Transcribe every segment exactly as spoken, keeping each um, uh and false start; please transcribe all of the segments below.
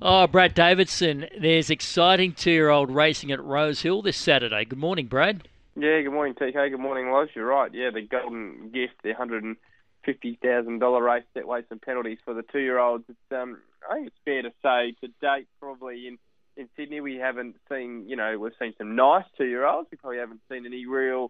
Oh, Brad Davidson, there's exciting two-year-old racing at Rose Hill this Saturday. Good morning, Brad. Yeah, good morning, T K. Good morning, Loz. You're right. Yeah, the Golden Gift, the one hundred fifty thousand dollars race, set weights and penalties for the two-year-olds. It's, um, I think it's fair to say to date, probably in, in Sydney, we haven't seen, you know, we've seen some nice two-year-olds. We probably haven't seen any real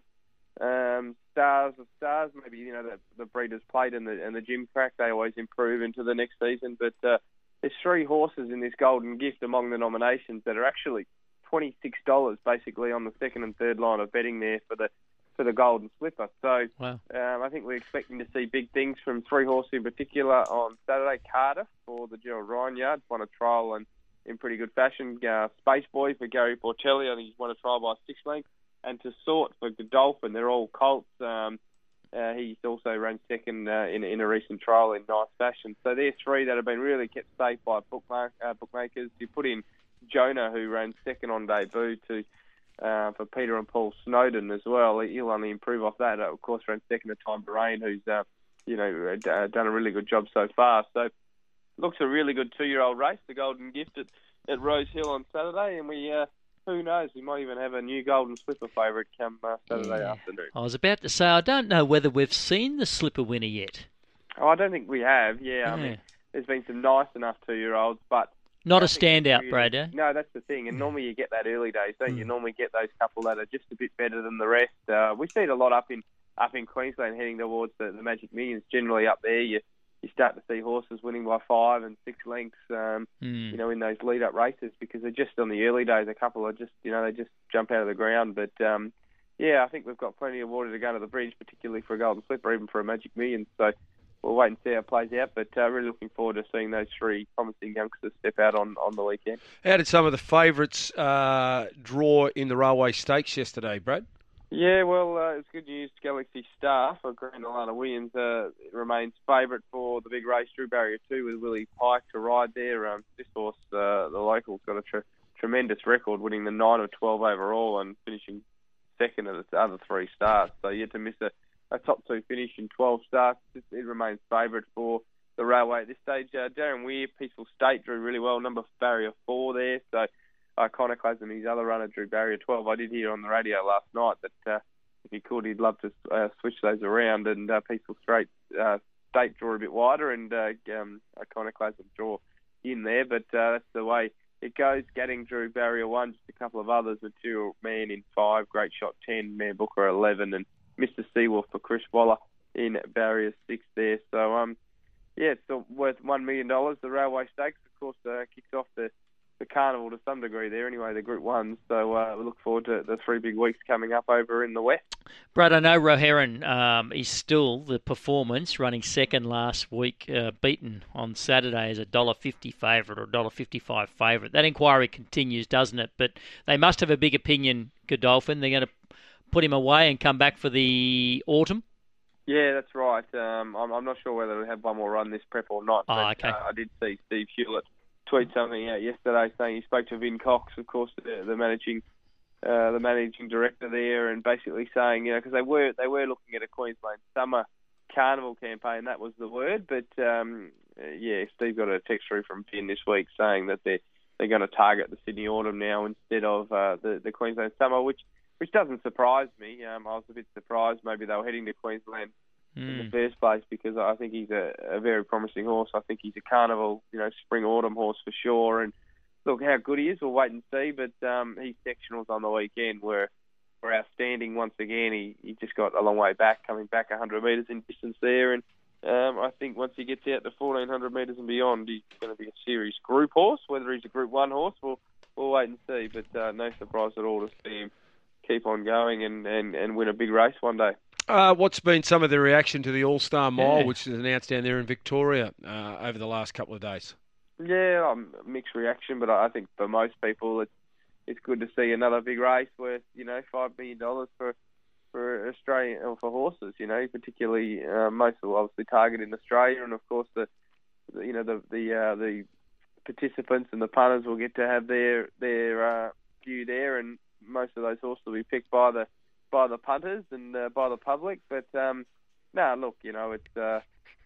um, stars of stars. Maybe, you know, the, the Breeders' Plate and the, and the Gym Crack, they always improve into the next season. But uh, there's three horses in this Golden Gift among the nominations that are actually twenty-six dollars basically on the second and third line of betting there for the for the Golden Slipper. So wow. um, I think we're expecting to see big things from three horses in particular on Saturday. Cardiff for the Gerald Ryan Yard, won a trial and in pretty good fashion. Uh, Space Boy for Gary Portelli, I think he's won a trial by six lengths. And To Sort for Godolphin, they're all colts. Um, uh, he's also ran second uh, in, in a recent trial in nice fashion. So there's three that have been really kept safe by bookmark, uh, bookmakers. You put in Jonah, who ran second on debut to uh, for Peter and Paul Snowden as well. He'll only improve off that. Uh, of course, ran second at Time to Rain, who's uh, you know uh, done a really good job so far. So looks a really good two-year-old race, the Golden Gift at, at Rose Hill on Saturday, and we uh, who knows, we might even have a new Golden Slipper favourite come uh, Saturday yeah. afternoon. I was about to say, I don't know whether we've seen the Slipper winner yet. Oh, I don't think we have. Yeah, yeah. I mean, there's been some nice enough two-year-olds, but not a standout, really, Brad, eh? No, that's the thing. And normally you get that early days, don't mm. you? Normally get those couple that are just a bit better than the rest. Uh, we see it a lot up in up in Queensland, heading towards the, the Magic Millions. Generally up there, you you start to see horses winning by five and six lengths. Um, mm. You know, in those lead-up races, because they're just on the early days. A couple are just, you know, they just jump out of the ground. But um, yeah, I think we've got plenty of water to go to the bridge, particularly for a Golden Slipper, even for a Magic Millions. So we'll wait and see how it plays out, but uh, really looking forward to seeing those three promising youngsters step out on, on the weekend. How did some of the favourites uh, draw in the Railway Stakes yesterday, Brad? Yeah, well, uh, it's good news. Galaxy Star for Grand Alana Williams uh, remains favourite for the big race, Drew Barrier two, with Willie Pike to ride there. Um, this horse, uh, the local's got a tr- tremendous record, winning the nine of twelve overall and finishing second of its other three starts. So you had to miss a a top two finish in twelve starts. It, it remains favourite for the Railway at this stage. Uh, Darren Weir, Peaceful State, drew really well. Number barrier four there. So Iconoclasm, his other runner, drew barrier twelve. I did hear on the radio last night that uh, if he could, he'd love to uh, switch those around and uh, Peaceful State, uh, State draw a bit wider and uh, um, Iconoclasm draw in there. But uh, that's the way it goes. Gadding drew barrier one, just a couple of others. Material Man in five, Great Shot ten, Mayor Booker eleven, and Mister Seawolf for Chris Waller in barrier six there. So, um, yeah, it's worth one million dollars. The Railway Stakes, of course, uh, kicks off the, the carnival to some degree there anyway, the Group ones. So uh, we look forward to the three big weeks coming up over in the West. Brad, I know Roheron um, is still the performance, running second last week, uh, beaten on Saturday as a one dollar fifty favourite or one dollar fifty-five favourite. That inquiry continues, doesn't it? But they must have a big opinion, Godolphin. They're going to put him away and come back for the autumn? Yeah, that's right. Um, I'm, I'm not sure whether they'll have one more run this prep or not. Oh, but, okay. uh, I did see Steve Hewlett tweet something out yesterday saying he spoke to Vin Cox, of course, the, the managing uh, the managing director there, and basically saying, you know, because they were they were looking at a Queensland summer carnival campaign, that was the word. But um, yeah, Steve got a text through from Vin this week saying that they're they're going to target the Sydney autumn now instead of uh, the the Queensland summer, which. Which doesn't surprise me. Um, I was a bit surprised maybe they were heading to Queensland mm. in the first place, because I think he's a, a very promising horse. I think he's a carnival, you know, spring-autumn horse for sure. And look, how good he is, we'll wait and see. But um, his sectionals on the weekend were, were outstanding once again. He, he just got a long way back, coming back one hundred metres in distance there. And um, I think once he gets out to fourteen hundred metres and beyond, he's going to be a series group horse. Whether he's a Group one horse, we'll, we'll wait and see. But uh, no surprise at all to see him keep on going and, and, and win a big race one day. Uh, what's been some of the reaction to the All-Star Mile, yeah. which is announced down there in Victoria uh, over the last couple of days? Yeah, um, mixed reaction, but I think for most people it's it's good to see another big race worth, you know, five million dollars for for Australian or for horses. You know, particularly uh, most will obviously target in Australia, and of course the, the you know the the uh, the participants and the punters will get to have their their uh, view there, and most of those horses will be picked by the by the punters and uh, by the public. But um, no, look, you know, it's uh,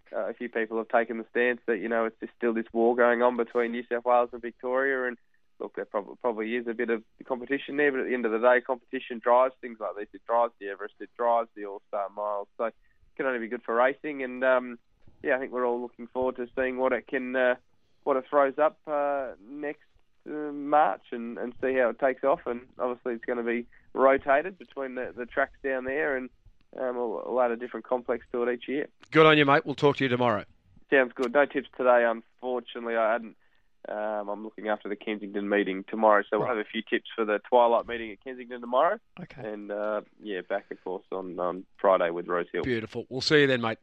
uh, a few people have taken the stance that, you know, it's just still this war going on between New South Wales and Victoria, and look, there probably, probably is a bit of competition there, but at the end of the day, competition drives things like this. It drives the Everest, it drives the All-Star Miles, so it can only be good for racing, and um, yeah, I think we're all looking forward to seeing what it can, uh, what it throws up uh, next uh, March, and, and see how it takes off, and obviously it's going to be rotated between the, the tracks down there, and um, a, a lot of different complex to it each year. Good on you, mate. We'll talk to you tomorrow. Sounds good. No tips today, unfortunately. I hadn't. Um, I'm looking after the Kensington meeting tomorrow, so we'll Right. have a few tips for the Twilight meeting at Kensington tomorrow. Okay. And, uh, yeah, back, of course, on, on Friday with Rose Hill. Beautiful. We'll see you then, mate.